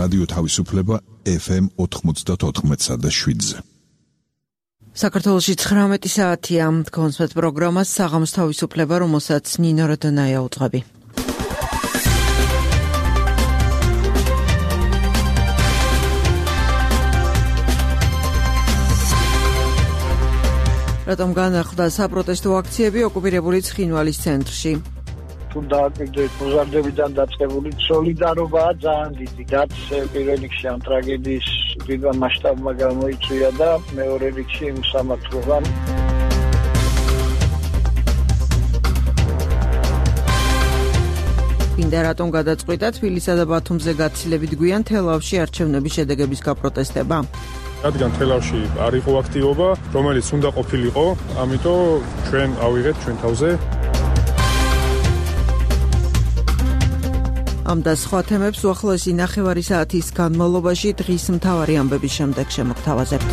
რადიო თავისუფლება FM 94.7-ზე. საქართველოში 19 საათია. კონსვეთ პროგრამას საღამოს თავისუფლება, რომელსაც ნინო როდონაია უძღვები. რატომ განახლდა საპროტესტო აქციები ოკუპირებული ცხინვალის ცენტრში? თუ დააკვირდეთ მოზარდებიდან დაწყებული სოლიდარობაა ძალიან დიდი. რაც პირველ რიგში ამ ტრაგედიის დიდმა მასშტაბმა გამოიწვია და მეორე რიგში იმ სამართლებამ. მინდა რატომ გადაწყვიტა თბილისსა და ბათუმზე გაცილებით გვიან თელავში არჩევნების შედეგების გაპროტესტება? რადგან თელავში არ იყო აქტივობა, რომელიც უნდა ყოფილიყო, ამიტომ ჩვენ ავიღეთ ჩვენ თავზე. ამ და სხვა თემებს უახლოესი ნახევარი საათის განმავლობაში დღის მთავარი ამბების შემდეგ შემოგთავაზებთ.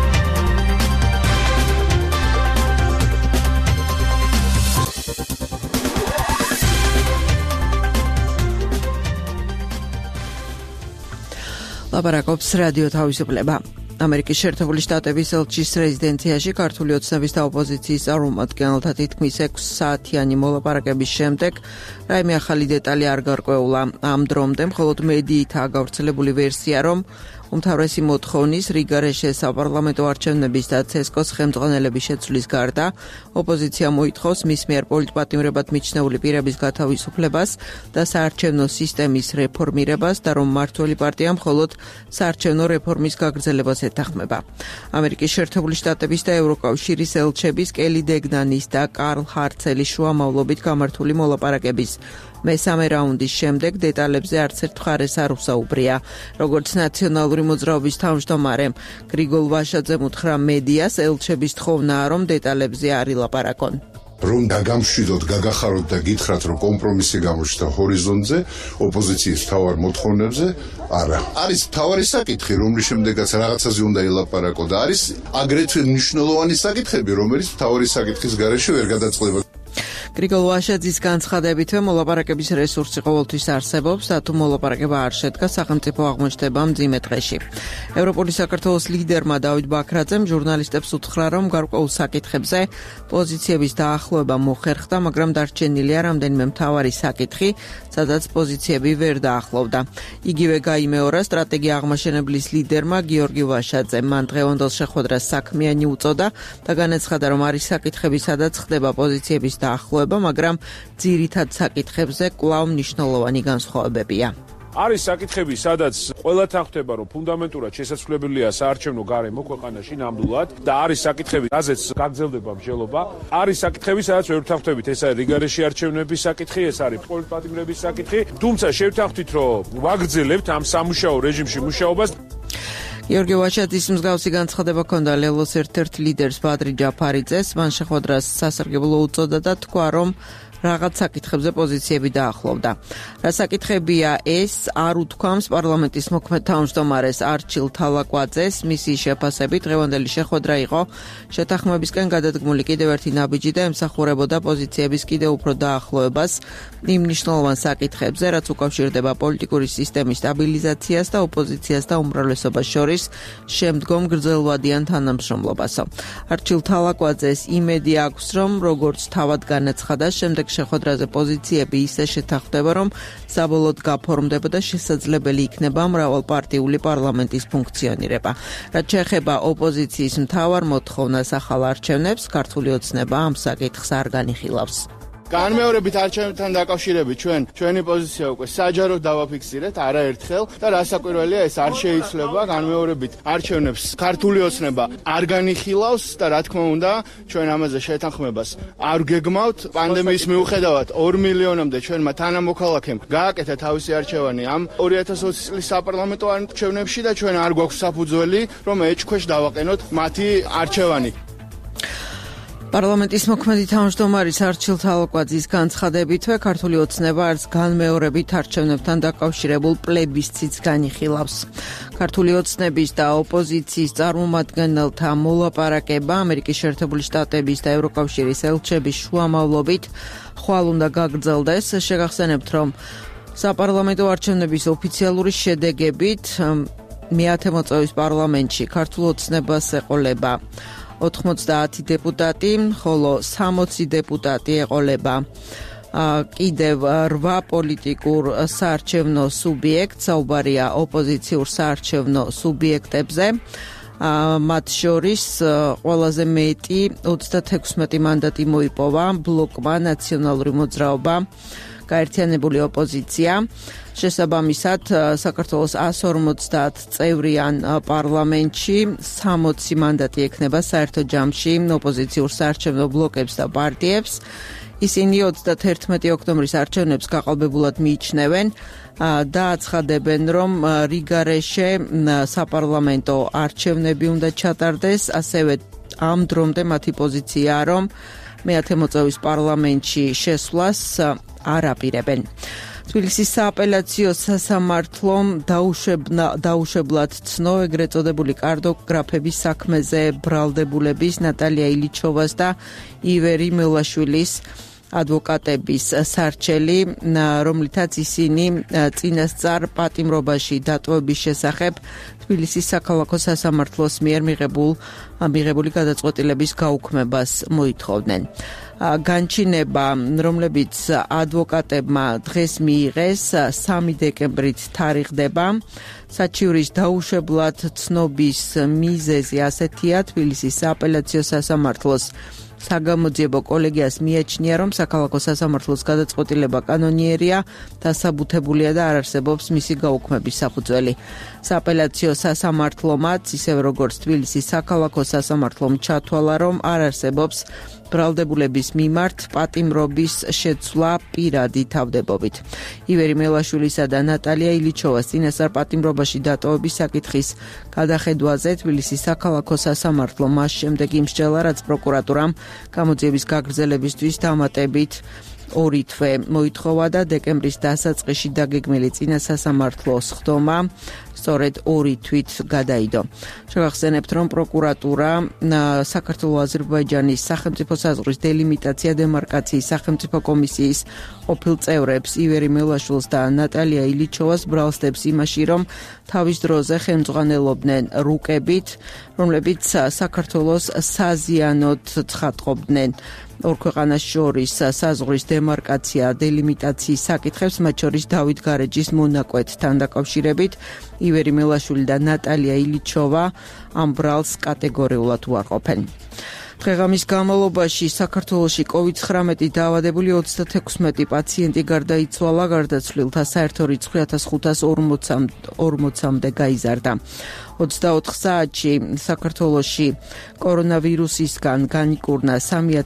ლაპარაკობს რადიო თავისუფლება. ამერიკის შეერთებული შტატების ელჩის რეზიდენციაში ქართული ოცნების და ოპოზიციის წარმომადგენელთა თითქმის 6 საათიანი მოლაპარაკების შემდეგ რაიმე ახალი დეტალი არ გარკვეულა. ამ დრომდე მხოლოდ მედიითაა გავრცელებული ვერსია, რომ უმთავრესი მოთხოვნის რიგარეშეს საპარლამენტო არჩევნების და ცესკოს ხელმძღვანელების შეცვლის გარდა ოპოზიცია მოითხოვს მის მიერ პოლიტპატიმრებად მიჩნეული პირების გათავისუფლებას და საარჩევნო სისტემის რეფორმირებას და რომ მმართველი პარტია მხოლოდ საარჩევნო რეფორმის გაგრძელებას ეთანხმება. ამერიკის შეერთებული შტატების და ევროკავშირის ელჩების კელი დეგნანის და კარლ ჰარცელის შუამავლობით გამართული მოლაპარაკების მესამე რაუნდის შემდეგ დეტალებზე არც ერთ მხარეს არ უსაუბრია. როგორც ნაციონალური მოძრაობის თავმჯდომარე გრიგოლ ვაშაძემ უთხრა მედიას, ელჩების თხოვნაა, რომ დეტალებზე არ ილაპარაკონ. რომ გაგამშვიდოთ, გაგახაროთ და გითხრათ, რომ კომპრომისი გამოჩნდა ჰორიზონტზე, ოპოზიციის მთავარ მოთხოვნებზე, არა. არის მთავარი საკითხი, რომლის შემდეგაც რაღაცაზე უნდა ილაპარაკო და არის აგრეთვე მნიშვნელოვანი საკითხები, რომელიც მთავარი საკითხის გარეშე ვერ გადაწყდება. გრიგოლ ვაშაძის განცხადებით, მოლაპარაკების რესურსი ყოველთვის არსებობს და თუ მოლაპარაკება არ შედგა, სახელმწიფო აღმოჩნდება მძიმე დღეში. ევროპული საქართველოს ლიდერმა დავით ბაქრაძემ ჟურნალისტებს უთხრა, რომ გარკვეულ საკითხებზე პოზიციების დაახლოება მოხერხდა, მაგრამ დარჩენილია რამდენიმე მთავარი საკითხი, სადაც პოზიციები ვერ დაახლოვდა. იგივე გაიმეორა სტრატეგია აღმაშენებლის ლიდერმა გიორგი ვაშაძემ. მან დღევანდელ შეხვედრას საქმიანი უწოდა და განაცხადა, რომ არის საკითხები, სადაც ხდება პოზიციების დაახლოება, მაგრამ ძირითად საკითხებზე კვლავ მნიშვნელოვანი განსხვავებებია. არის საკითხები, სადაც ყველათან ხვდება, რომ ფუნდამენტურად შესაძლებელია საარჩევნო გარემო ქვეყანაში ნამდვილად და არის საკითხები, რაზეც გაგრძელდება მსჯელობა. არის საკითხები, სადაც ვერ ვთანხმდებით, ეს არის რიგარეში არჩევნების საკითხი, ეს არის პოლიტპატიმრების საკითხი, თუმცა შევთანხმდით, რომ ვაგრძელებთ ამ სამუშაო რეჟიმში მუშაობას. გიორგი ვაშაძის მსგავსი განცხადება ჰქონდა ლელოს ერთ-ერთ ლიდერს ბადრი ჯაფარიძეს. მან შეხვედრას სასარგებლო უწოდა და თქვა, რომ რაღაც საკითხებზე პოზიციები დაახლოვდა. რა საკითხებია ეს, არ უთქვამს პარლამენტის მოქმედ თავმჯდომარეს არჩილ თალაკვაძეს. მისი შეფასებით დღევანდელი შეხვედრა იყო შეთანხმებისკენ გადადგმული კიდევ ერთი ნაბიჯი და ემსახურებოდა პოზიციების კიდევ უფრო დაახლოებას იმ მნიშვნელოვან საკითხებზე, რაც უკავშირდება პოლიტიკური სისტემის სტაბილიზაციას და ოპოზიციას და უმრავლესობას შორის შემდგომ გრძელვადიან თანამშრომლობასო. არჩილ თალაკვაძეს იმედი აქვს, რომ როგორც თავად განაცხადა, შემდეგ შეხვედრაზე პოზიციები ისე შეთანხმდება, რომ საბოლოოდ გაფორმდება და შესაძლებელი იქნება მრავალპარტიული პარლამენტის ფუნქციონირება. რაც შეეხება ოპოზიციის მთავარ მოთხოვნას ახალ არჩევნებს, ქართული ოცნება ამ საკითხს არ განიხილავს. განმეორებით არჩევნებთან დაკავშირებით ჩვენი პოზიცია უკვე საჯაროდ დავაფიქსირეთ არაერთხელ და რასაკვირველია ეს არ შეიძლება განმეორებით არჩევნებს ქართული ოცნება არ განიხილავს და რა თქმა უნდა ჩვენ ამაზე შეთანხმებას არ გეგმავთ პანდემიის მიუხედავად 2 მილიონამდე ჩვენმა თანამოქალაქემ გააკეთა თავისი არჩევანი ამ 2020 წლის საპარლამენტო არჩევნებში და ჩვენ არ გვაქვს საფუძველი რომ ეჭქვეშ დავაყენოთ მათი არჩევანი. პარლამენტის მოქმედი თავმჯდომარის არჩილ თალაკვაძის განცხადებითვე ქართული ოცნება არც განმეორებით არჩევნებთან დაკავშირებულ პლებისციტს განიხილავს. ქართული ოცნების და ოპოზიციის წარმომადგენელთა მოლაპარაკება ამერიკის შეერთებული შტატების და ევროკავშირის ელჩების შუამავლობით ხვალ უნდა გაგრძელდეს. შეგახსენებთ, რომ საპარლამენტო არჩევნების ოფიციალური შედეგებით მე-10 მოწვევის პარლამენტში ქართულ ოცნებას ეყოლება 90 დეპუტატი, ხოლო 60 დეპუტატი ეყოლება კიდევ 8 პოლიტიკურ საარჩევნო სუბიექტს, საუბარია ოპოზიციურ საარჩევნო სუბიექტებზე. მათ შორის ყველაზე მეტი 36 მანდატი მოიპოვა ბლოკმა ნაციონალური მოძრაობა გაერთიანებული ოპოზიცია. შესაბამისად, საქართველოს 150 წევრიან პარლამენტში 60 მანდატი ექნება საერთო ჯამში ოპოზიციურ საარჩევნო ბლოკებს და პარტიებს. ისინი 31 ოქტომბრის არჩევნებს გაყალბებულად მიიჩნევენ და აცხადებენ, რომ რიგარეშე საპარლამენტო არჩევნები უნდა ჩატარდეს, ასევე ამ დრომდე მათი პოზიციაა, რომ მე-10 მოწვევის პარლამენტში შესვლას არ აპირებენ. თბილისის სააპელაციო სასამართლომ დაუშვებლად ცნო ეგრეთ წოდებული კარტოგრაფების საქმეზე ბრალდებულების ნატალია ილიჩოვას და ივერი მელაშვილის ადვოკატების სარჩელი, რომლითაც ისინი წინასწარ პატიმრობაში დატოვების შესახებ თბილისის საქალაქო სასამართლოს მიერ მიღებული გადაწყვეტილების გაუქმებას მოითხოვდნენ. განჩინება, რომლებიც ადვოკატებმა დღეს მიიღეს, 3 დეკემბრით თარიღდება. საჩივრის დაუშვებლად ცნობის მიზეზი ასეთია, თბილისის სააპელაციო სასამართლოს საგამოძიებო კოლეგიას მიაჩნია, რომ საქალაქო სასამართლოს გადაწყვეტილება კანონიერია, დასაბუთებულია და არ არსებობს მისი გაუქმების საფუძველი. სააპელაციო სასამართლომაც, ისევე როგორც თბილისის საქალაქო სასამართლომ ჩათვალა, რომ არ არსებობს ბრალდებულების მიმართ პატიმრობის შეცვლა პირადი თავდებობით. ივერი მელაშვილისა და ნატალია ილიჩოვას წინასწარ პატიმრობაში დატოვების საკითხის გადახედვაზე თბილისის საქალაქო სასამართლო მას შემდეგ იმსჯელა, რაც პროკურატურამ გამოძიების გაგრძელებისთვის დამატებით 2 თვე მოითხოვა და დეკემბრის დასაწყისში დაგეგმილი წინასასამართლოს ხდომა სწორედ 2 თვით გადაიდო. შევახსენებთ, რომ პროკურატურა საქართველო-აზერბაიჯანის სახელმწიფო საზღვრის დელიმიტაცია დემარკაციის სახელმწიფო კომისიის ყოფილ წევრებს ივერი მელაშვილს და ნატალია ილიჩოვას ბრალსდებს იმაში, რომ თავის დროზე ხელმძღვანელობდნენ რუკებით, რომლებიც საქართველოს საზიანოდ ცხადყოფდნენ ორ ქვეყანას შორის საზღვრის დემარკაცია დელიმიტაციის საკითხებს, მათ შორის დავით გარეჯის მონაკვეთთან დაკავშირებით. ივერი მელაშვილი და ნატალია ილიჩოვა ამ ბრალს კატეგორიულად უარყოფენ. დღეღამის განმავლობაში საქართველოში COVID-19 დაავადებული 36 პაციენტი გარდაიცვალა, გარდაცვლილთა საერთო რიცხვი 1540-მდე გაიზარდა. 24 საათში საქართველოში კორონავირუსისგან განიკურნა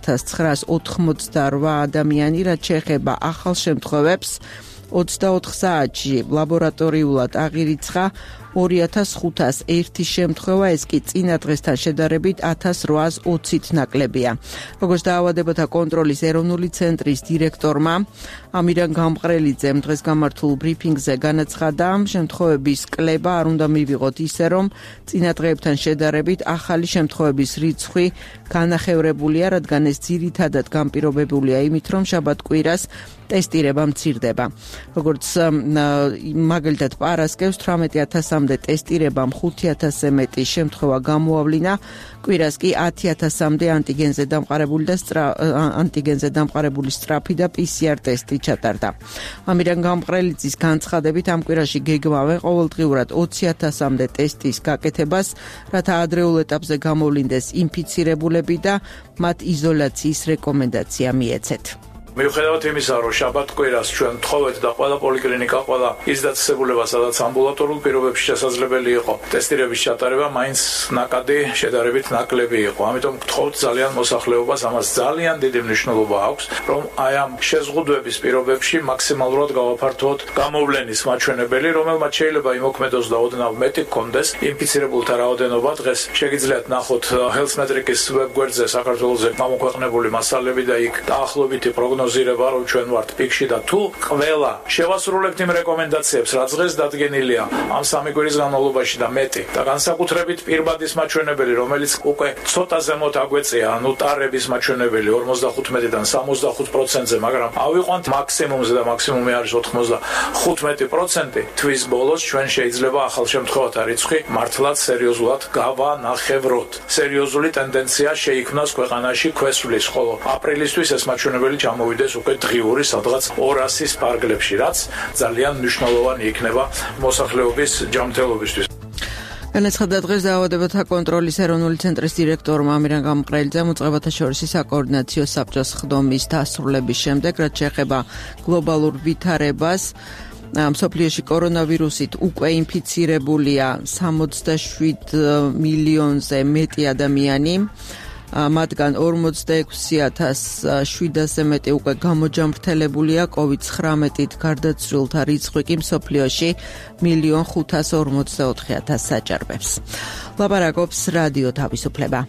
3988 ადამიანი, რაც შეეხება ახალ შემთხვევებს. 24 საათში ლაბორატორიულად აღირიცხა 2501 შემთხვევა, ეს კი წინა დღესთან შედარებით 1820-ით ნაკლებია. როგორც დაავადებათა კონტროლის ეროვნული ცენტრის დირექტორმა ამირან გამყრელიძემ დღეს გამართულ ბრიფინგზე განაცხადა, შემთხვევების კლება არ უნდა მივიღოთ ისე, რომ წინა დღეებთან შედარებით ახალი შემთხვევების რიცხვი განახევრებულია, რადგან ეს ძირითადად განპირობებულია იმით, რომ შაბათ-კვირას ტესტირება მცირდება. როგორც მაგალითად პარასკევს 18000-მდე ტესტირებამ 5000-ზე მეტი შემთხვევა გამოავლინა, კვირას კი 10000-მდე ანტიგენზე დამყარებული სწრაფი და PCR ტესტი ჩატარდა. ამირან გამყრელიძის განცხადებით, ამ კვირაში გეგმავენ ყოველდღიურად 20000-მდე ტესტის გაკეთებას, რათა ადრეულ ეტაპზე გამოვლინდეს ინფიცირებულები და მათ იზოლაციის რეკომენდაცია მიეცეთ. მიუხედავად იმისა, რომ შაბათ-კვირას ჩვენ თხოვეთ და ყველა პოლიკლინიკა, ყველა ისდაცებულება, სადაც ამბულატორულ პირობებში შესაძლებელი იყო ტესტირების ჩატარება, მაინც ნაკადი შედარებით ნაკლები იყო. ამიტომ გთხოვთ ძალიან მოსახლეობას, ამას ძალიან დიდი მნიშვნელობა აქვს, რომ აი ამ შეზღუდვების პირობებში მაქსიმალურად გავაფართოთ გამოვლენის მაჩვენებელი, რომელმაც შეიძლება იმოქმედოს და ოდნავ მეტი გქონდეს ინფიცირებულთა რაოდენობა. დღეს შეგიძლიათ ნახოთ Health Metrics ვებგვერდზე საქართველოზე გამოქვეყნებული მასალები და იქ დაახლოებითი პროგნოზი პროგნოზირება, რომ ჩვენ ვართ პიკში და თუ ყველა შევასრულებთ იმ რეკომენდაციებს, რაც დღეს დადგენილია ამ 3 კვირის განმავლობაში და მეტი და განსაკუთრებით პირბადის მაჩვენებელი, რომელიც უკვე ცოტა ზემოთ აგვეწია, ანუ ტარების მაჩვენებელი 55-დან 65%-ზე, მაგრამ ავიყვანთ მაქსიმუმზე და მაქსიმუმი არის 95%, თვის ბოლოს ჩვენ შეიძლება ახალ შემთხვევათა რიცხვი მართლაც სერიოზულად გავანახევროთ. სერიოზული ტენდენცია შეიქმნას ქვეყანაში ქვესვლის, ხოლო აპრილისთვის ეს მაჩვენებელი ჩამოვიდეს უკვე დღიური სადღაც 200-ის ფარგლებში, რაც ძალიან მნიშვნელოვანი იქნება მოსახლეობის ჯანმრთელობისთვის. განაცხადა დღეს დაავადებათა კონტროლის ეროვნული ცენტრის დირექტორმა ამირან გამყრელიძემ უწყებათა შორისი საკოორდინაციო საბჭოს ხდომის დასრულების შემდეგ, რაც შეეხება გლობალურ ვითარებას, მსოფლიოში კორონავირუსით უკვე ინფიცირებულია 67 მილიონზე მეტი ადამიანი. მათგან 46,700-ზე მეტი უკვე გამოჯამრთელებულია COVID-19-ით, გარდაცვლილთა რიცხვი კი მსოფლიოში 1,544,000 საჭარბებს. ლაპარაკობს რადიო თავისუფლება.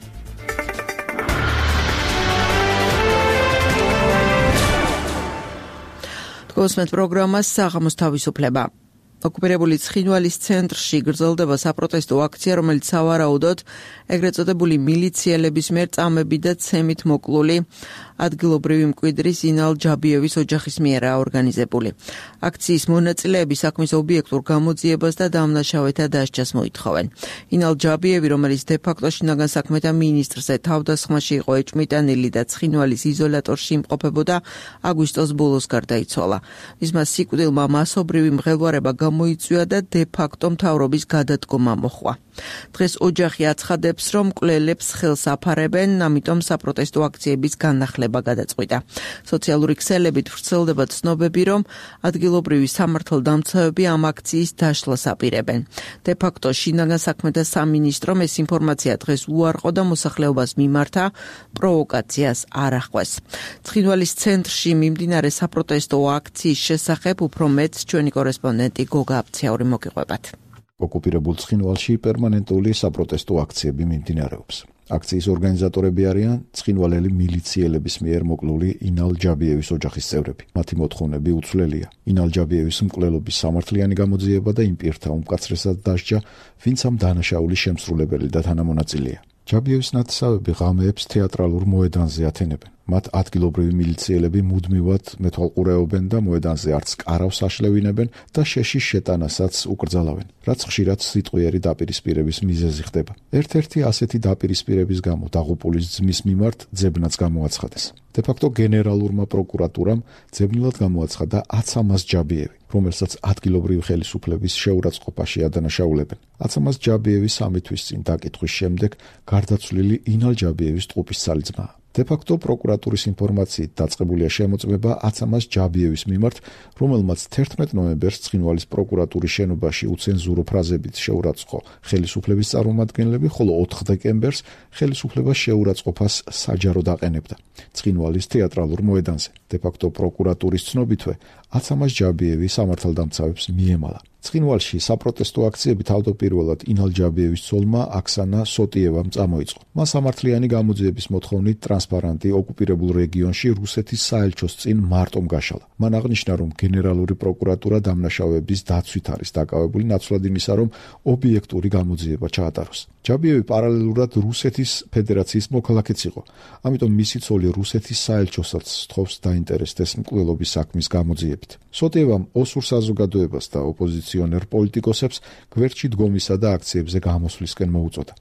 თქვენს პროგრამას საღამოს თავისუფლება. ოკუპირებული ცხინვალის ცენტრში გრძელდება საპროტესტო აქცია, რომელიც სავარაუდოდ ეგრეთ წოდებული მილიციელების მიერ წამები და ცემით მოკლული ადგილობრივი მკვიდრის ინალ ჯაბიევის ოჯახის მიერაა ორგანიზებული. აქციის მონაწილეები საქმის ობიექტურ გამოძიებას და დამნაშავეთა დასჯას მოითხოვენ. ინალ ჯაბიევი, რომელიც დე-ფაქტო შინაგან საქმეთა მინისტრზე თავდასხმაში იყო ეჭმიტანილი და ცხინვალის იზოლატორში იმყოფებოდა, აგვისტოს ბოლოს გარდაიცვალა. მისმა სიკვდილმა მასობრივი მღელვარება გამოიწვია და დე-ფაქტო მთავრობის გადადგომა მოჰყვა. დღეს ოჯახი აცხადებს, რომ მკვლელებს ხელს აფარებენ, ამიტომ საპროტესტო აქციების განახლება გადაწყვიტა. სოციალური ქსელებით ვრცელდება ცნობები, რომ ადგილობრივი სამართალდამცავები ამ აქციის დაშლას აპირებენ. დე-ფაქტო შინაგან საქმეთა სამინისტრომ ეს ინფორმაცია დღეს უარყო და მოსახლეობას მიმართა პროვოკაციას არ ახვეს. ცხინვალის ცენტრში მიმდინარე საპროტესტო აქციის შესახებ უფრო მეტს ჩვენი კორესპონდენტი გოგა აფციური მოგიყვებათ. ოკუპირებულ ცხინვალში პერმანენტული საპროტესტო აქციები მიმდინარეობს. აქციის ორგანიზატორები არიან ცხინვალელი მილიციელების მიერ მოკლული ინალ ჯაბიევის ოჯახის წევრები. მათი მოთხოვნები უცვლელია. ინალ ჯაბიევის მკვლელობის სამართლიანი გამოძიება და იმ პირთა უმკაცრესად დასჯა, ვინც ამ დანაშაულის შემსრულებელი და თანამონაწილეა. ჯაბიევის ნათესავები ღამეებს თეატრალურ მოედანზე ათენებენ. მათ ადგილობრივი მილიციელები მუდმივად მეთვალყურეობენ და მოედანზე არც კარავს აშლევინებენ და შეშის შეტანასაც უკრძალავენ, რაც ხშირად სიტყვიერი დაპირისპირების მიზეზი ხდება. ერთ-ერთი ასეთი დაპირისპირების გამო დაღუპულის ძმის მიმართ ძებნაც გამოაცხადეს. დე-ფაქტო გენერალურმა პროკურატურამ ძებნულად გამოაცხადა აცამას ჯაბიევი, რომელსაც ადგილობრივი ხელისუფლების შეურაცხყოფაში ადანაშაულებენ. აცამას ჯაბიევი 3 თვის წინ დაკითხვის შემდეგ გარდაცვლილი ინალ ჯაბიევის ტყუპისცალი ძმაა. დე-ფაქტო პროკურატურის ინფორმაციით დაწყებულია შემოწმება აცამას ჯაბიევის მიმართ, რომელმაც 11 ნოემბერს ცხინვალის პროკურატურის შენობაში უცენზურო ფრაზებით შეურაცხო ხელისუფლების წარმომადგენლები, ხოლო 4 დეკემბერს ხელისუფლება შეურაცხყოფას საჯაროდ აყენებდა ცხინვალის თეატრალურ მოედანზე. დე-ფაქტო პროკურატურის ცნობითვე აცამას ჯაბიევი სამართალდამცავებს მიემალა. ცხინვალში საპროტესტო აქციები თავდაპირველად ინალ ჯაბიევის ცოლმა აქსანა სოტიევამ წამოიწყო. მას სამართლიანი გამოძიების მოთხოვნით ტრანსპარანტი ოკუპირებულ რეგიონში რუსეთის საელჩოს წინ მარტომ გაშალა. მან აღნიშნა, რომ გენერალური პროკურატურა დამნაშავეების დაცვით არის დაკავებული, ნაცვლად იმისა, რომ ობიექტური გამოძიება ჩაატაროს. ჯაბიევი პარალელურად რუსეთის ფედერაციის მოქალაქეც იყო, ამიტომ მისი ცოლი რუსეთის საელჩოსაც სთხოვს დაინტერესდეს მკვლელობის საქმის გამოძიებით. სოტიევამ ოსურ საზოგადოებას და ოპოზიციონერ პოლიტიკოსებს გვერდში დგომისა და აქციებზე გამოსვლისკენ მოუწოდა.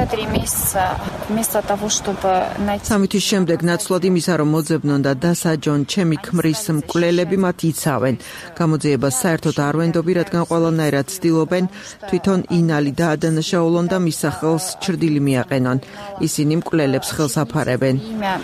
3 თვის შემდეგ ნაცვლად იმისა, რომ მოძებნონ და დასაჯონ ჩემი ქმრის მკვლელები, მათ იცავენ. გამოძიებას საერთოდ არ ვენდობი, რადგან ყველანაირად ცდილობენ თვითონ ინალი დაადანაშაულონ და მის სახელს ჩრდილი მიაყენონ. ისინი მკვლელებს ხელს აფარებენ.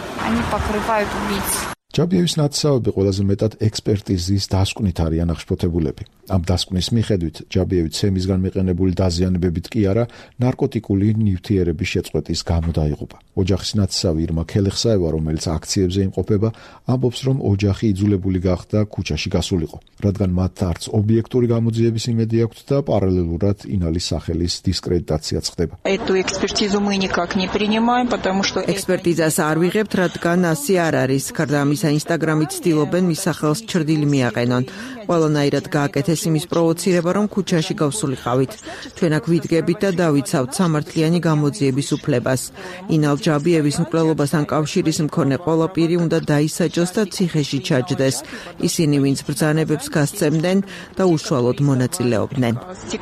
ჯაბიევის ნათესავები ყველაზე მეტად ექსპერტიზის დასკვნით არიან აღშფოთებულები. ამ დასკვნის მიხედვით ჯაბიევი ცემისგან მიყენებული დაზიანებებით კი არა, ნარკოტიკული ნივთიერების შეწყვეტის გამო დაიღუპა. ოჯახის ნათესავი ირმა ქელეხსაევა, რომელიც აქციებზე იმყოფება, ამბობს, რომ ოჯახი იძულებული გახდა ქუჩაში გასულიყო, რადგან მათ არც ობიექტური გამოძიების იმედი აქვთ და პარალელურად ინალის სახელის დისკრედიტაციაც ხდება. ექსპერტიზას არ ვიღებთ, რადგან ასე არ არის, გარდა ამისა ამისა Instagram-ით ცდილობენ მის სახელს ჩრდილი მიაყენონ. ყველანაირად გააკეთეს იმის პროვოცირება, რომ ქუჩაში გავსულიყავით. ჩვენ აქ ვიდგებით და დავიცავთ სამართლიანი გამოძიების უფლებას. ინალ ჯაბიევის მკვლელობასთან კავშირის მქონე ყველა პირი უნდა დაისაჯოს და ციხეში ჩაჯდეს. ისინი, ვინც ბრძანებებს გასცემდნენ და უშუალოდ მონაწილეობდნენ.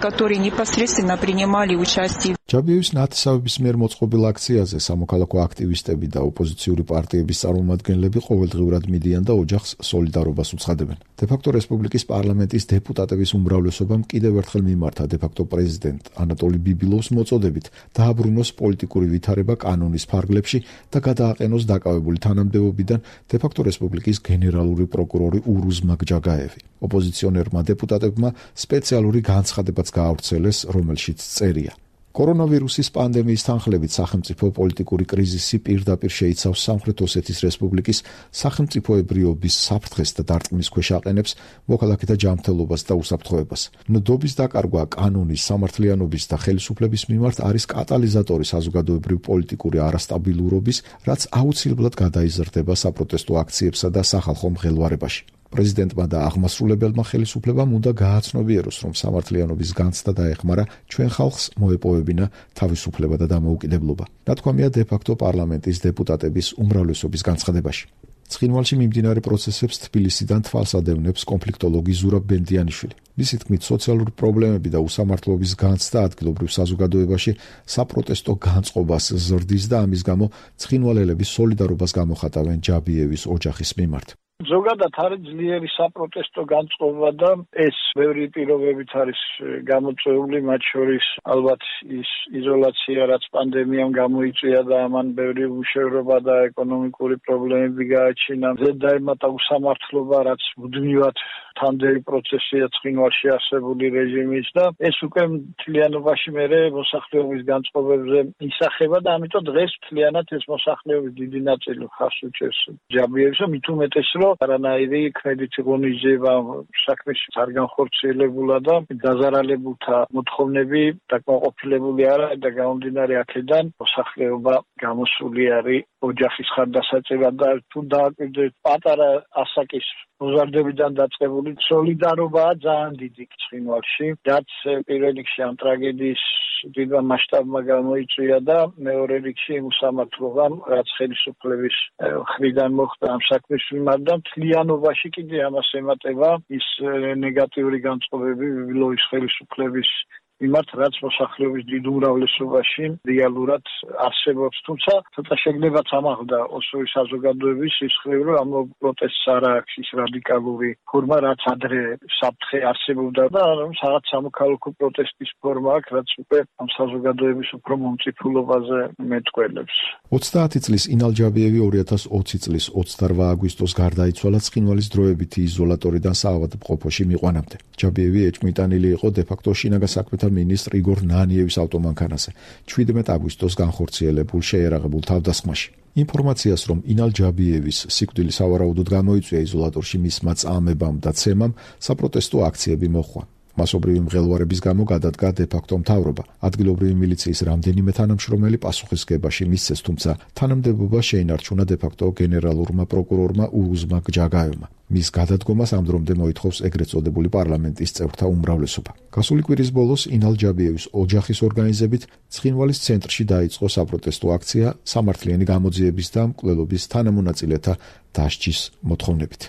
ჯაბიევის ნათესავების მიერ მოწყობილ აქციაზე სამოქალაქო აქტივისტები და ოპოზიციური პარტიების წარმომადგენლები ყოველდღიურად მიდიან და ოჯახს სოლიდარობას უცხადებენ. დე-ფაქტო რესპუბლიკის პარლამენტის დეპუტატების უმრავლესობამ კიდევ ერთხელ მიმართა დე-ფაქტო პრეზიდენტ ანატოლი ბიბილოვს მოწოდებით დააბრუნოს პოლიტიკური ვითარება კანონის ფარგლებში და გადააყენოს დაკავებული თანამდებობიდან დე-ფაქტო რესპუბლიკის გენერალური პროკურორი ურუზ მაგჯაგაევი. ოპოზიციონერმა დეპუტატებმა სპეციალური განცხადებაც გაავრცელეს, რომელშიც წერია: კორონავირუსის პანდემიის თანხლებით სახელმწიფო პოლიტიკური კრიზისი პირდაპირ შეიცავს სამხრეთ ოსეთის რესპუბლიკის სახელმწიფოებრიობის საფრთხეს და დარტყმის ქვეშ აყენებს მოქალაქეთა ჯანმრთელობას და უსაფრთხოებას. ნდობის დაკარგვა კანონის, სამართლიანობის და ხელისუფლების მიმართ არის კატალიზატორი საზოგადოებრივ პოლიტიკური არასტაბილურობის, რაც აუცილებლად გადაიზრდება საპროტესტო აქციებსა და სახალხო მღელვარებაში. პრეზიდენტმა და აღმასრულებელმა ხელისუფლებამ უნდა გააცნობიეროს, რომ სამართლიანობის განცდა დაეხმარა ჩვენ ხალხს მოეპოვებინა თავისუფლება და დამოუკიდებლობა. ნათქვამია დე-ფაქტო პარლამენტის დეპუტატების უმრავლესობის განცხადებაში. ცხინვალში მიმდინარე პროცესებს თბილისიდან თვალს ადევნებს კონფლიქტოლოგი ზურაბ ბენდიანიშვილი. მისი თქმით, სოციალური პრობლემები და უსამართლობის განცდა ადგილობრივ საზოგადოებაში საპროტესტო განწყობას ზრდის და ამის გამო ცხინვალელები სოლიდარობას გამოხატავენ ჯაბიევის ოჯახის მიმართ. ზოგადად არის ძლიერი საპროტესტო განწყობა და ეს ბევრი პირობებით არის გამოწვეული, მათ შორის ალბათ ის იზოლაცია, რაც პანდემიამ გამოიწვია და ამან ბევრი უშევრობა და ეკონომიკური პრობლემები გააჩინა. ზედაემატა უსამართლობა, რაც მუდმივად თანდელი პროცესია ცხინვალში არსებული რეჟიმის და ეს უკვე მთლიანობაში მერე მოსახლეობის განწყობებზე ისახება და ამიტომ დღეს მთლიანად ეს მოსახლეობის დიდი ნაწილი ხარს უჭერს ჯაბიევს, მით უმეტეს რომ არანაირი კრედიტი ღონისძიება საქმეში არ განხორციელებულა და დაზარალებულთა მოთხოვნები დაკმაყოფილებული არა და გამომდინარე აქედან მოსახლეობა გამოსული არის ოჯახის ხარდასაჭერად და თუ დააკვირდეთ პატარა ასაკის მოზარდებიდან დაწყებული სოლიდარობაა ძალიან დიდი ცხინვალში, რაც პირველ რიგში ამ ტრაგედიის დიდმა მასშტაბმა გამოიწვია და მეორე რიგში იმ უსამართლობამ, რაც ხელისუფლების მხრიდან მოხდა ამ საქმის მიმართ და მთლიანობაში კიდე ამას ემატება ის ნეგატიური განწყობები ბიბილოვის ხელისუფლების მიმართ, რაც მოსახლეობის დიდ უმრავლესობაში რეალურად არსებობს, თუმცა ცოტა შეგნებაც ამაღლდა ოსური საზოგადოების ის ხრივ, რომ ამ პროტესტს არ აქვს ის რადიკალური ფორმა, რაც ადრე საფრთხე არსებობდა და რომ რაღაც სამოქალაქო პროტესტის ფორმა აქვს, რაც უკვე ამ საზოგადოების უფრო მომწიფულობაზე მეტყველებს. 30 წლის ინალ ჯაბიევი 2020 წლის 28 აგვისტოს გარდაიცვალა ცხინვალის დროებითი იზოლატორიდან საავადმყოფოში მიყვანამდე. ჯაბიევი ეჭვმიტანილი იყო დე-ფაქტო შინაგან საქმეთა მინისტრ იგორ ნანიევის ავტომანქანაზე 17 აგვისტოს განხორციელებულ შეერაღებულ თავდასხმაში. ინფორმაციას, რომ ინალ ჯაბიევის სიკვდილი სავარაუდოდ გამოიწვია იზოლატორში მისმა წამებამ და ცემამ, საპროტესტო აქციები მოჰყვა. მასობრივი მღელვარების გამო გადადგა დე-ფაქტო მთავრობა. ადგილობრივი მილიციის რამდენიმე თანამშრომელი პასუხისგებაში მისცეს, თუმცა თანამდებობა შეინარჩუნა დე-ფაქტო გენერალურმა პროკურორმა ურუზ მაგჯაგაევმა. მის გადადგომას ამ დრომდე მოითხოვს ეგრეთ წოდებული პარლამენტის წევრთა უმრავლესობა. გასული კვირის ბოლოს ინალ ჯაბიევის ოჯახის ორგანიზებით ცხინვალის ცენტრში დაიწყო საპროტესტო აქცია სამართლიანი გამოძიების და მკვლელობის თანამონაწილეთა დასჯის მოთხოვნებით.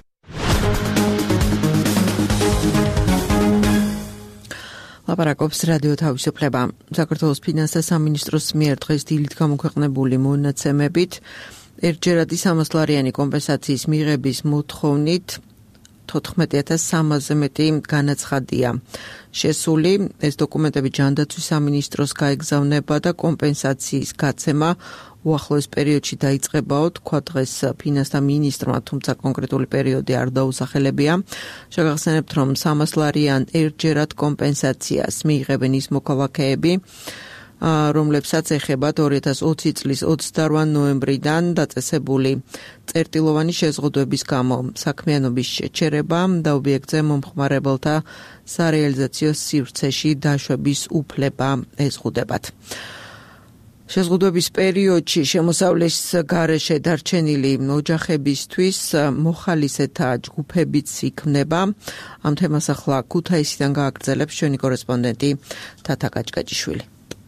ლაპარაკობს რადიო თავისუფლება. საქართველოს ფინანსთა სამინისტროს მიერ დღეს დილით გამოქვეყნებული მონაცემებით ერთჯერადი 300 ლარიანი კომპენსაციის მიღების მოთხოვნით 14300-ზე მეტი განაცხადია შესული. ეს დოკუმენტები ჯანდაცვის სამინისტროს გაეგზავნება და კომპენსაციის გაცემა უახლოეს პერიოდში დაიწყებაო, თქვა დღეს ფინანსთა მინისტრმა, თუმცა კონკრეტული პერიოდი არ დაუსახელებია. შეგახსენებთ, რომ 300 ლარიან ერთჯერად კომპენსაციას მიიღებენ ის მოქალაქეები, რომლებსაც ეხებათ 2020 წლის 28 ნოემბრიდან დაწესებული წერტილოვანი შეზღუდვების გამო საქმიანობის შეჩერება და ობიექტზე მომხმარებელთა სარეალიზაციო სივრცეში დაშვების უფლება ეზღუდებათ. შეზღუდვების პერიოდში შემოსავლის გარეშე დარჩენილი ოჯახებისთვის მოხალისეთა ჯგუფებიც იქმნება. ამ თემას ახლა ქუთაისიდან გააგრძელებს ჩვენი კორესპონდენტი თათა კაჭკაჭიშვილი.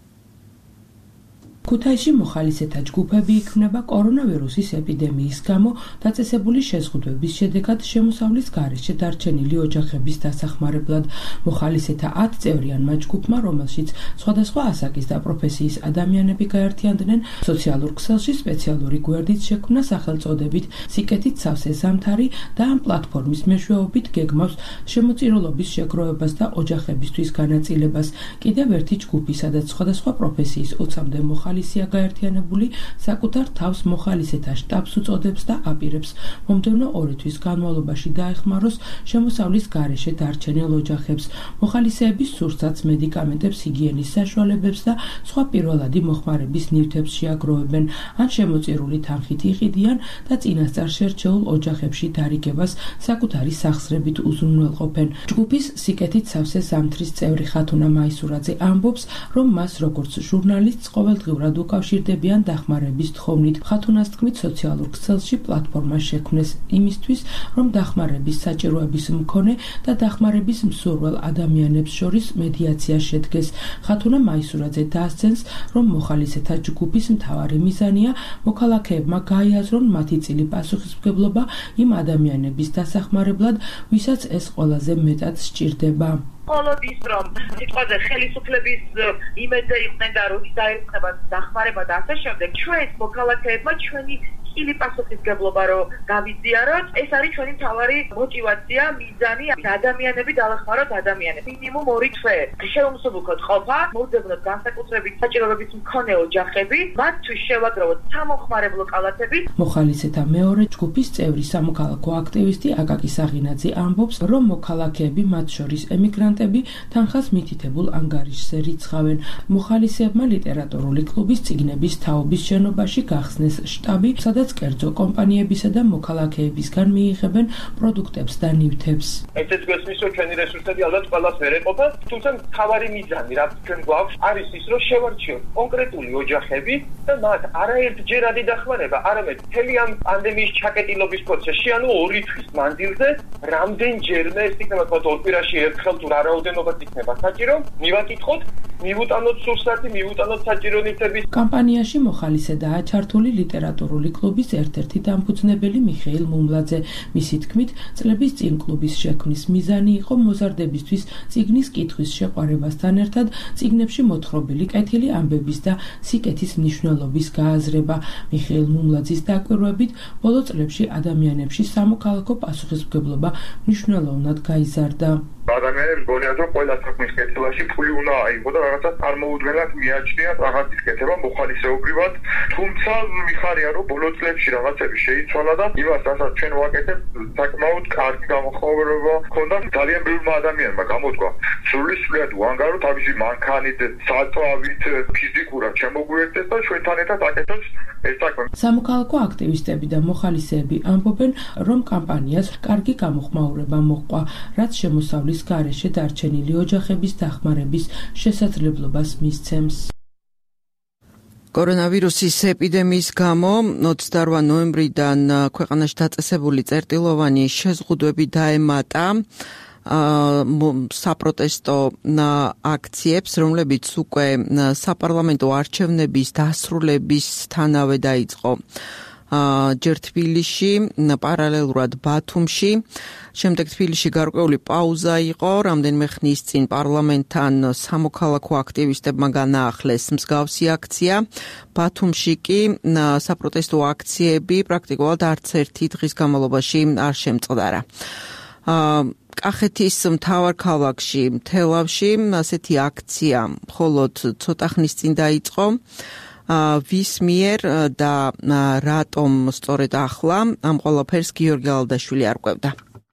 ქუთაისში მოხალისეთა ჯგუფები იქმნება კორონავირუსის ეპიდემიის გამო დაწესებული შეზღუდვების შედეგად შემოსავლის გარეშე დარჩენილი ოჯახების დასახმარებლად. მოხალისეთა 10 წევრიანმა ჯგუფმა, რომელშიც სხვადასხვა ასაკის და პროფესიის ადამიანები გაერთიანდნენ, სოციალურ ქსელში სპეციალური გვერდით შექმნა სახელწოდებით „სიკეთით სავსე ზამთარი“ და ამ პლატფორმის მეშვეობით გეგმავს შემოწირულობის შეგროვებას და ოჯახებისთვის განაწილებას. კიდევ ერთი ჯგუფი, სადაც სხვადასხვა პროფესიის 20-მდე მოხალისეა გაერთიანებული, საკუთარ თავს მოხალისეთა შტაბს უწოდებს და აპირებს მომდევნო 2 თვის განმავლობაში დაეხმაროს შემოსავლის გარეშე დარჩენილ ოჯახებს. მოხალისეების სურსათს, მედიკამენტებს, ჰიგიენის საშუალებებს და სხვა პირველადი მოხმარების ნივთებს შეაგროვებენ, ან შემოწირული თანხით იყიდიან და წინასწარ შერჩეულ ოჯახებში დარიგებას საკუთარი სახსრებით უზრუნველყოფენ. ჯგუფის „სიკეთით სავსე ზამთრის“ წევრი ხათუნა მაისურაძე ამბობს, რომ მას როგორც ჟურნალისტს ყოველდღიურად უკავშირდებიან დახმარების თხოვნით. ხათუნას თქმით, სოციალურ ქსელში პლატფორმა შექმნეს იმისთვის, რომ დახმარების საჭიროების მქონე და დახმარების მსურველ ადამიანებს შორის მედიაცია შედგეს. ხათუნა მაისურაძე დაასცენს, რომ მოხალისეთა ჯგუფის მთავარი მიზანია მოქალაქეებმა გაიაზრონ მათი წილი პასუხისმგებლობა იმ ადამიანების დასახმარებლად, ვისაც ეს ყველაზე მეტად სჭირდება. მხოლოდ ის, რომ სიტყვაზე ხელისუფლების იმედზე იყვნენ და როდის დაერწყება დახმარება და ასე შემდეგ, ჩვენ მოქალაქეებმა ჩვენი წილი პასუხისმგებლობა რომ გავიზიაროთ, ეს არის ჩვენი მთავარი მოტივაცია, მიზანი, ადამიანები დავეხმაროთ ადამიანებს. მინიმუმ 2 თვე შევუმსუბუქოთ ყოფა, მოვძებნოთ განსაკუთრებით საჭიროების მქონე ოჯახები, მათთვის შევაგროვოთ სამომხმარებლო კალათები. მოხალისეთა მეორე ჯგუფის წევრი სამოქალაქო აქტივისტი აკაკი საღინაძე ამბობს, რომ მოქალაქეები, მათ შორის ემიგრანტები, თანხას მითითებულ ანგარიშზე რიცხავენ. მოხალისეებმა ლიტერატურული კლუბის წიგნების თაობის შენობაში გახსნეს შტაბი, სადაც კერძო კომპანიებისა და მოქალაქეებისგან მიიღებენ პროდუქტებს და ნივთებს. ესეც გვესმის, რომ ჩვენი რესურსები ალბათ ყველას ვერ ეყოფა, თუმცა მთავარი მიზანი, რაც ჩვენ გვაქვს, არის ის, რომ შევარჩიოთ კონკრეტული ოჯახები და მათ არაერთჯერადი დახმარება, არამედ მთელი ამ პანდემიის ჩაკეტილობის პროცესში, ანუ 2 თვის მანძილზე, რამდენჯერმე ეს იქნება თქვა 2 კვირაში ერთხელ თუ რა რაოდენობა იქნება საჭირო, მივაკითხოთ, მივუტანოთ სურსათი, მივუტანოთ საჭირო ნივთები. კამპანიაში მოხალისედაა ჩართული ლიტერატურული კლუბის ერთ-ერთი დამფუძნებელი მიხეილ მუმლაძე. მისი თქმით, წლების წინ კლუბის შექმნის მიზანი იყო მოზარდებისთვის წიგნის კითხვის შეყვარებასთან ერთად წიგნებში მოთხრობილი კეთილი ამბების და სიკეთის მნიშვნელობის გააზრება. მიხეილ მუმლაძის დაკვირვებით, ბოლო წლებში ადამიანებში სამოქალაქო პასუხისმგებლობა მნიშვნელოვნად გაიზარდა. ადამიანებს გონიათ, რომ ყველა საქმის კეთილაში ფული უნდა აიღო და რაღაცა წარმოუდგენლად მიაჩნიათ რაღაცის კეთება მოხალისეობრივად, თუმცა მიხარია, რომ ბოლო წლებში რაღაცები შეიცვალა და იმას, რასაც ჩვენ ვაკეთებ, საკმაოდ კარგი გამოხმაურება ჰქონდა ძალიან ბევრმა ადამიანმა გამოდგა. სრულიად უანგარო თავისი მანქანით, საწვავით, ფიზიკურად შემოგვიერთდეს და ჩვენთან ერთად აკეთოს ეს საქმე. სამოქალაქო აქტივისტები და მოხალისეები ამბობენ, რომ კამპანიას კარგი გამოხმაურება მოჰყვა, რაც შემოსავლის გარეშე დარჩენილი ოჯახების დახმარების შესაძლებლობას მისცემს. კორონავირუსის ეპიდემიის გამო 28 ნოემბრიდან ქვეყანაში დაწესებული წერტილოვანი შეზღუდვები დაემატა საპროტესტო აქციებს, რომლებიც უკვე საპარლამენტო არჩევნების დასრულებისთანავე დაიწყო. ჯერ თბილისში, პარალელურად ბათუმში, შემდეგ თბილისში გარკვეული პაუზა იყო, რამდენიმე ხნის წინ პარლამენტთან სამოქალაქო აქტივისტებმა განაახლეს მსგავსი აქცია. ბათუმში კი საპროტესტო აქციები პრაქტიკულად არც ერთი დღის განმავლობაში არ შემწყდარა. კახეთის მთავარ ქალაქში, თელავში, ასეთი აქცია მხოლოდ ცოტა ხნის წინ დაიწყო. ვის მიერ და რატომ სწორედ ახლა ამ ყველაფერს გიორგი ალდაშვილი არკვევდა.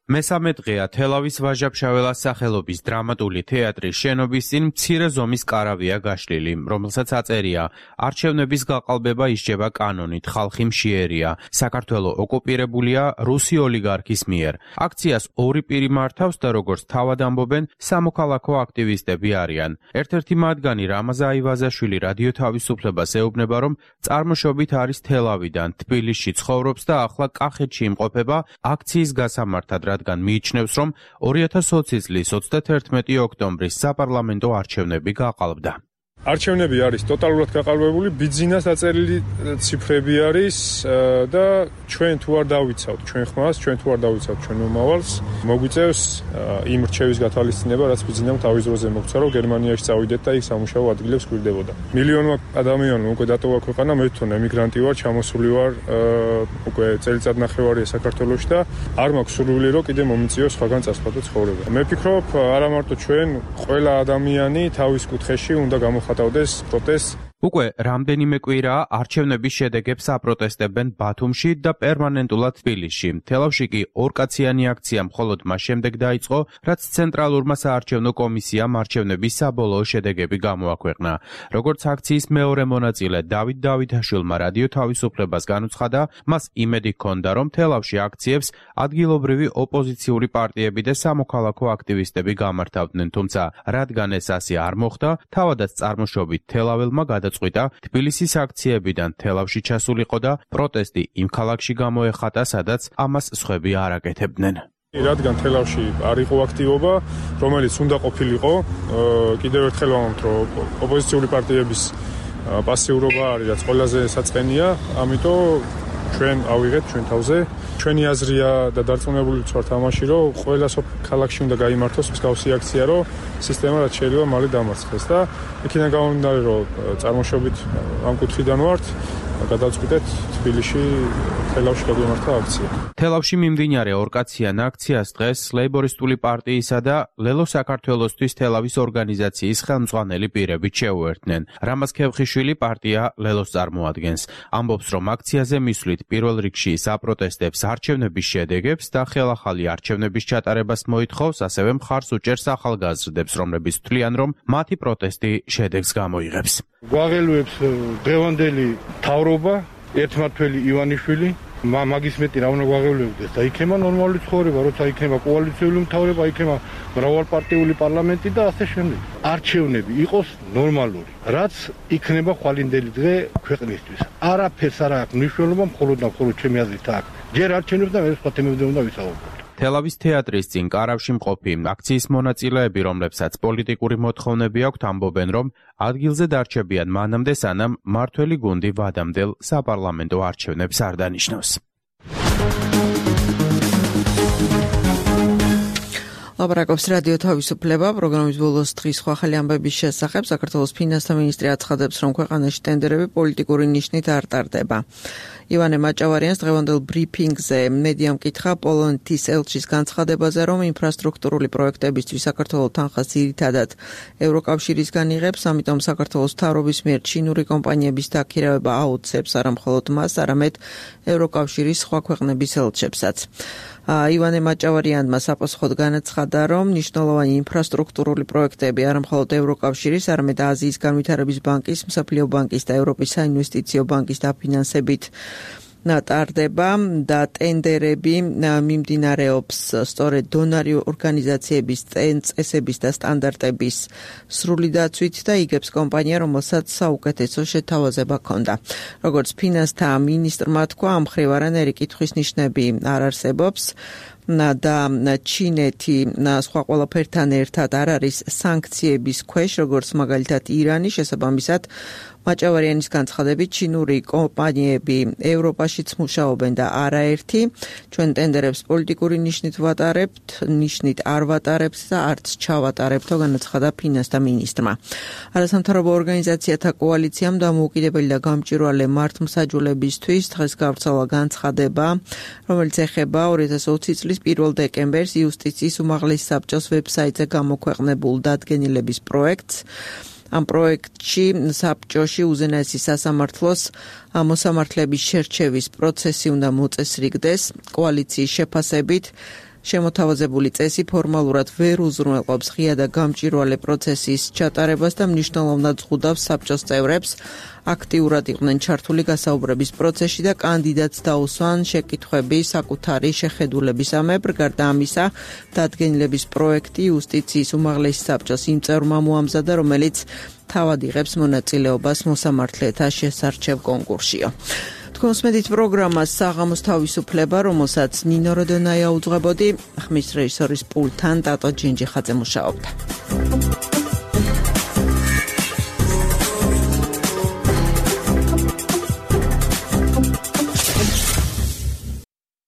მესამე დღეა თელავის ვაჟა-ფშაველას სახელობის დრამატული თეატრის შენობის წინ მცირე ზომის კარავია გაშლილი, რომელსაც აწერია არჩევნების გაყალბება ისჯება კანონით, ხალხი მშიერია, საქართველო ოკუპირებულია რუსი ოლიგარქის მიერ. აქციას ორი პირი მართავს და როგორც თავად ამბობენ, სამოქალაქო აქტივისტები არიან. ერთ-ერთი მათგანი რამაზ აივაზაშვილი რადიო თავისუფლებას ეუბნება, რომ წარმოშობით არის თელავიდან, თბილისში ცხოვრობს და ახლა კახეთში იმყოფება აქციის გასამართად, რადგან მიიჩნევს, რომ 2020 წლის 31 ოქტომბრის საპარლამენტო არჩევნები გაყალბდა. არჩევნები არის ტოტალურად გაყალბებული, ბიძინას დაწერილი ციფრები არის და ჩვენ თუ არ დავიცავთ ჩვენ ხმას, ჩვენ თუ არ დავიცავთ ჩვენ მომავალს, მოგვიწევს იმ რჩევის გათვალისწინება, რაც ბიძინამ თავის დროზე მოგცა, რომ გერმანიაში წავიდეთ და იქ სამუშაო ადგილებს გვირდებოდა. მილიონმა ადამიანმა უკვე დატოვა ქვეყანა, მე თვითონ ემიგრანტი ვარ, ჩამოსული ვარ უკვე წელიწად ნახევარია საქართველოში და არ მაქვს სურვილი, რომ კიდე მომიწიოს სხვაგან წასვლადო ცხოვრება. მე ვფიქრობ, არა მარტო ჩვენ, ყველა ადამიანი თავის კუთხეში უნდა გამოხატავდეს პროტესტს. უკვე რამდენიმე კვირაა არჩევნების შედეგებს აპროტესტებენ ბათუმში და პერმანენტულად თბილისში. თელავში კი ორკაციანი აქცია მხოლოდ მას შემდეგ დაიწყო, რაც ცენტრალურმა საარჩევნო კომისიამ არჩევნების საბოლოო შედეგები გამოაქვეყნა. როგორც აქციის მეორე მონაწილე დავით დავითაშვილმა რადიო თავისუფლებას განუცხადა, მას იმედი ჰქონდა, რომ თელავში აქციებს ადგილობრივი ოპოზიციური პარტიები და სამოქალაქო აქტივისტები გამართავდნენ, თუმცა რადგან ეს ასე არ მოხდა, თავადაც წარმოშობით თელაველმა წყვიტა თბილისის აქციებიდან თელავში ჩასულიყო და პროტესტი იმ ქალაქში გამოეხატა, სადაც ამას სხვები არ აკეთებდნენ. რადგან თელავში არ იყო აქტივობა, რომელიც უნდა ყოფილიყო, კიდევ ერთხელ ვამბობთ, რომ ოპოზიციური პარტიების პასიურობა არის, რაც ყველაზე საწყენია, ამიტომ ჩვენ ავიღეთ ჩვენ თავზე. ჩვენი აზრია და დარწმუნებული ვართ ამაში, რომ ყველა ქალაქში უნდა გაიმართოს მსგავსი აქცია, რომ სისტემა რაც შეიძლება მალე დამარცხდეს და იქიდან გამომდინარე, რომ წარმოშობით ამ კუთხიდან ვართ, გადავწყვიტეთ თბილისში თელავში გაგვიმართა აქცია. თელავში მიმდინარე ორკაციან აქციას დღეს ლეიბორისტული პარტიისა და ლელო საქართველოსთვის თელავის ორგანიზაციის ხელმძღვანელი პირებით შეუერთდნენ. რამაზ ქევხიშვილი პარტია ლელოს წარმოადგენს. ამბობს, რომ აქციაზე მისვლით პირველ რიგში საპროტესტებს არჩევნების შედეგებს და ხელახალი არჩევნების ჩატარებას მოითხოვს, ასევე მხარს უჭერს ახალგაზრდებს, რომლებიც თვლიან, რომ მათი პროტესტი შედეგს გამოიღებს. გვაღელვებს დღევანდელი მთავრობა, ერთმართველი ივანიშვილი, მაგის მეტი რა უნდა გვაღელვებდეს და იქნება ნორმალური ცხოვრება, როცა იქნება კოალიციური მთავრობა, იქნება მრავალპარტიული პარლამენტი და ასე შემდეგ. არჩევნები იყოს ნორმალური, რაც იქნება ხვალინდელი დღე ქვეყნისთვის. არაფერს არ აქვს მნიშვნელობა, მხოლოდ და მხოლოდ ჩემი აზრით აქვს. ჯერ არჩევნებს და მე სხვა თემებზე უნდა ვისაუბროთ. თელავის თეატრის წინ კარავში მყოფი აქციის მონაწილეები, რომლებსაც პოლიტიკური მოთხოვნები აქვთ, ამბობენ, რომ ადგილზე დარჩებიან მანამდე, სანამ მმართველი გუნდი ვადამდელ საპარლამენტო არჩევნებს არ დანიშნავს. ლაპარაკობს რადიო თავისუფლება, პროგრამის ბოლოს დღის სხვა ახალი ამბების შესახებ. საქართველოს ფინანსთა მინისტრი აცხადებს, რომ ქვეყანაში ტენდერები პოლიტიკური ნიშნით არ ტარდება. ივანე მაჭავარიანს დღევანდელ ბრიფინგზე მედიამ კითხა პოლონეთის ელჩის განცხადებაზე, რომ ინფრასტრუქტურული პროექტებისთვის საქართველოს თანხას ძირითადად ევროკავშირისგან იღებს, ამიტომ საქართველოს მთავრობის მიერ ჩინური კომპანიების დაქირავება აუცებს არა მხოლოდ მას, არამედ ევროკავშირის სხვა ქვეყნების ელჩებსაც. ივანე მაჭავარიანმა საპასუხოდ განაცხადა, რომ მნიშვნელოვანი ინფრასტრუქტურული პროექტები არა მხოლოდ ევროკავშირის, არამედ აზიის განვითარების ბანკის, მსოფლიო ბანკის და ევროპის საინვესტიციო ბანკის დაფინანსებით ტარდება და ტენდერები მიმდინარეობს სწორედ დონორი ორგანიზაციების წესების და სტანდარტების სრული დაცვით და იგებს კომპანია, რომელსაც საუკეთესო შეთავაზება ჰქონდა. როგორც ფინანსთა მინისტრმა თქვა, ამ მხრივ არანაირი კითხვის ნიშნები არ არსებობს და ჩინეთი სხვა ყველაფერთან ერთად არ არის სანქციების ქვეშ, როგორც მაგალითად ირანი, შესაბამისად მაჭავარიანის განცხადებით, ჩინური კომპანიები ევროპაშიც მუშაობენ და არაერთი. ჩვენ ტენდერებს პოლიტიკური ნიშნით ვატარებთ, ნიშნით არ ვატარებთ და არც ჩავატარებთ, განაცხადა ფინანსთა მინისტრმა. არასამთავრობო ორგანიზაციათა კოალიციამ დამოუკიდებელი და გამჭვირვალე მართლმსაჯულებისთვის დღეს გავრცელა განცხადება, რომელიც ეხება 2020 წლის 1 დეკემბერს იუსტიციის უმაღლესი საბჭოს ვებსაიტზე გამოქვეყნებულ დადგენილების პროექტს. ამ პროექტში საბჭოში უზენაესი სასამართლოს მოსამართლეების შერჩევის პროცესი უნდა მოწესრიგდეს კოალიციის შეფასებით. შემოთავაზებული წესი ფორმალურად ვერ უზრუნველყოფს ღია და გამჭვირვალე პროცესის ჩატარებას და მნიშვნელოვნად ზღუდავს საბჭოს წევრებს აქტიურად იყვნენ ჩართული გასაუბრების პროცესში და კანდიდატს დაუსვან შეკითხვები საკუთარი შეხედულების ამებრ. გარდა ამისა, დადგენილების პროექტი იუსტიციის უმაღლესი საბჭოს იმ წევრმა მოამზადა, რომელიც თავად იღებს მონაწილეობას მოსამართლეთა შესარჩევ კონკურსშიო. თქვენს მედით პროგრამას საღამოს თავისუფლება, რომელსაც ნინო როდონაია უძღვებოდი, ხმის რეჟისორის პულტთან ტატო ჯინჯიხაძე მუშაობდა.